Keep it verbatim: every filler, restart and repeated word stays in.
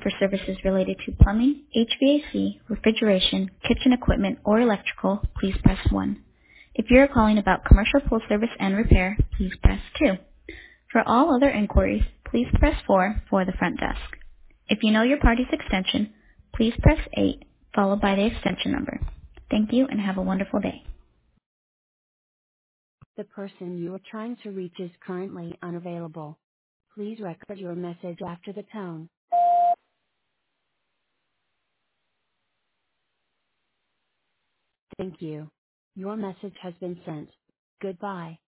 For services related to plumbing, H V A C, refrigeration, kitchen equipment, or electrical, please press one. If you are calling about commercial pool service and repair, please press two. For all other inquiries, please press four for the front desk. If you know your party's extension, please press eight, followed by the extension number. Thank you and have a wonderful day. The person you are trying to reach is currently unavailable. Please record your message after the tone. Thank you. Your message has been sent. Goodbye.